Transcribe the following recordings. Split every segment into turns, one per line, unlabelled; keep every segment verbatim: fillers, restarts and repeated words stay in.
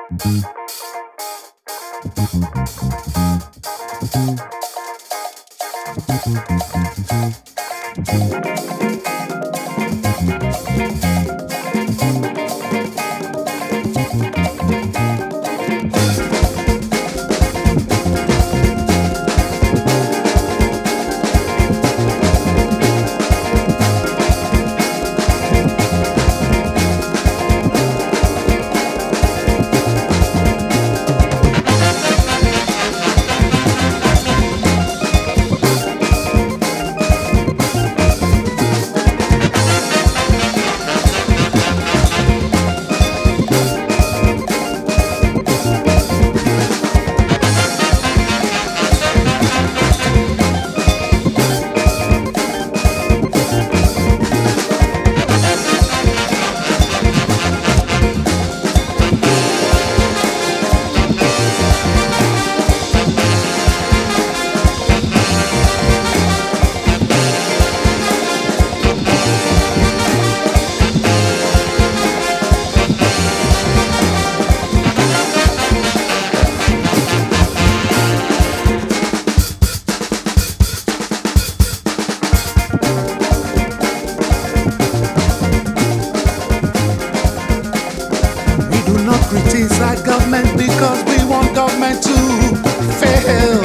Criticize government because we want government to fail.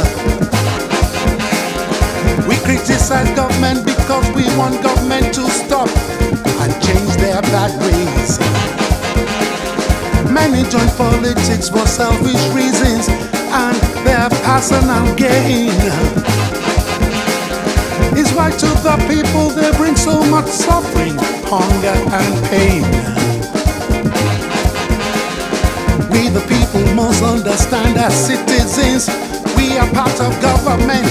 We criticize government because we want government to stop and change their bad ways. Many join politics for selfish reasons and their personal gain. It's why to the people they bring so much suffering, hunger and pain. We the people must understand as citizens, we are part of government.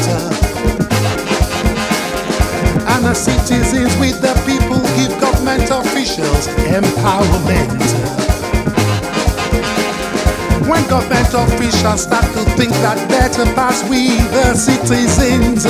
And as citizens, we the people give government officials empowerment. When government officials start to think that better pass we the citizens,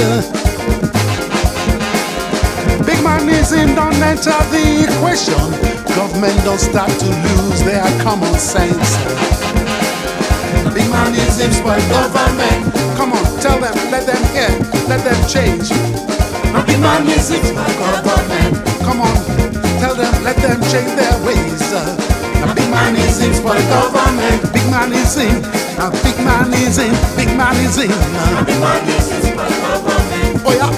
big manism don't enter the equation. Government don't start to lose their common sense. Big manism spoil government. Come on, tell them, let them hear, let them change. Big manism spoil government. Come on, tell them, let them change their ways. Big manism spoil government. Big manism, big manism, big manism. Big manism spoil government. Oh yeah.